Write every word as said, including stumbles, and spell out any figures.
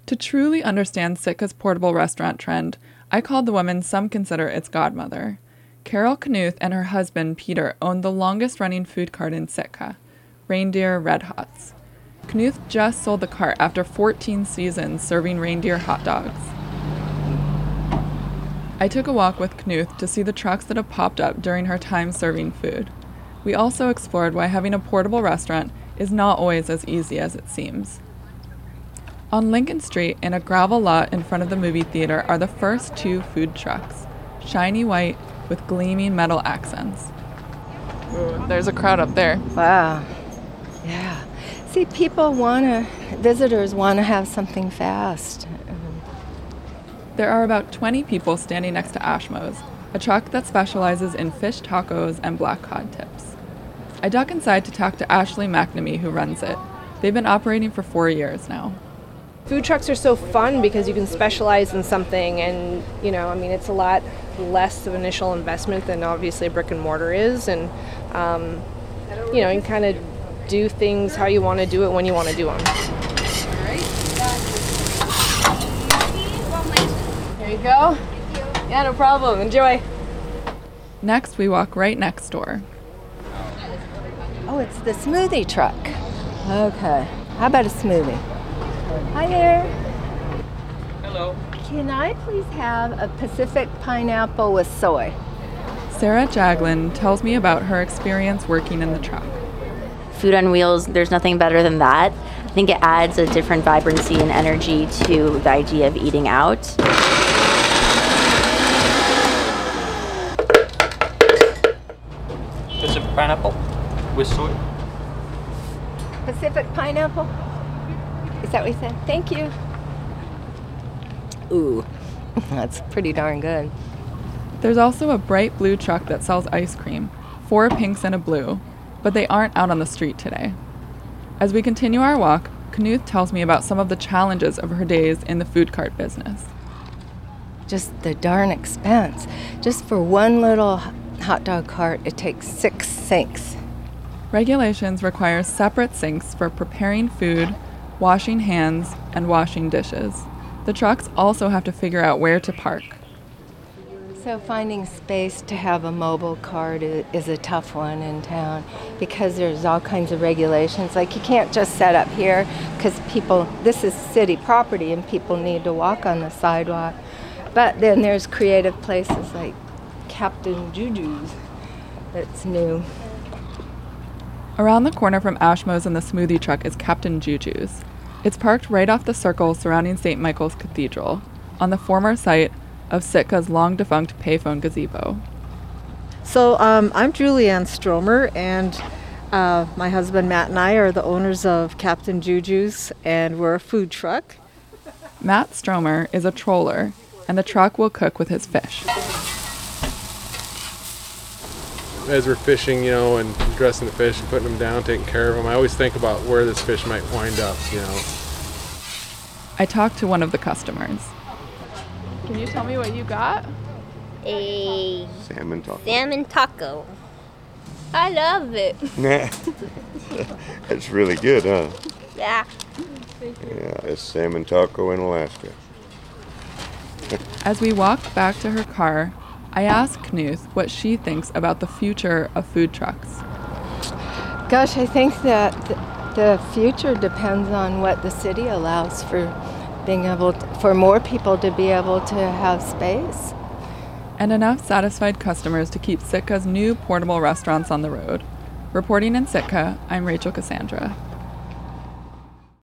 To truly understand Sitka's portable restaurant trend, I called the woman some consider its godmother. Carol Knuth and her husband, Peter, own the longest-running food cart in Sitka, Reindeer Red Hots. Knuth just sold the cart after fourteen seasons serving reindeer hot dogs. I took a walk with Knuth to see the trucks that have popped up during her time serving food. We also explored why having a portable restaurant is not always as easy as it seems. On Lincoln Street, in a gravel lot in front of the movie theater, are the first two food trucks, shiny white with gleaming metal accents. Ooh, there's a crowd up there. Wow. Yeah. See, people want to, visitors want to have something fast. There are about twenty people standing next to Ashmo's, a truck that specializes in fish tacos and black cod tips. I duck inside to talk to Ashley McNamee, who runs it. They've been operating for four years now. Food trucks are so fun because you can specialize in something, and, you know, I mean, it's a lot less of initial investment than obviously a brick and mortar is, and, um, you know, you can kind of do things how you want to do it when you want to do them. There you go. Yeah, no problem. Enjoy. Next, we walk right next door. Oh, it's the smoothie truck. Okay. How about a smoothie? Hi there. Hello. Can I please have a Pacific pineapple with soy? Sarah Jaglin tells me about her experience working in the truck. Food on wheels, there's nothing better than that. I think it adds a different vibrancy and energy to the idea of eating out. Pacific pineapple with soy. Pacific pineapple? Is that what you said? Thank you. Ooh, that's pretty darn good. There's also a bright blue truck that sells ice cream, four pinks and a blue, but they aren't out on the street today. As we continue our walk, Knuth tells me about some of the challenges of her days in the food cart business. Just the darn expense. Just for one little hot dog cart, it takes six sinks. Regulations require separate sinks for preparing food, washing hands, and washing dishes. The trucks also have to figure out where to park. So finding space to have a mobile cart is a tough one in town because there's all kinds of regulations. Like you can't just set up here because people, this is city property and people need to walk on the sidewalk. But then there's creative places like Captain Juju's that's new. Around the corner from Ashmo's and the smoothie truck is Captain Juju's. It's parked right off the circle surrounding Saint Michael's Cathedral, on the former site of Sitka's long-defunct payphone gazebo. So um, I'm Julianne Stromer, and uh, my husband Matt and I are the owners of Captain Juju's, and we're a food truck. Matt Stromer is a troller, and the truck will cook with his fish. As we're fishing, you know, and dressing the fish and putting them down, taking care of them, I always think about where this fish might wind up, you know. I talked to one of the customers. Can you tell me what you got? A salmon taco. Salmon taco. I love it. That's really good, huh? Yeah. Yeah, it's salmon taco in Alaska. As we walked back to her car, I asked Knuth what she thinks about the future of food trucks. Gosh, I think that the future depends on what the city allows for being able to, for more people to be able to have space. And enough satisfied customers to keep Sitka's new portable restaurants on the road. Reporting in Sitka, I'm Rachel Cassandra.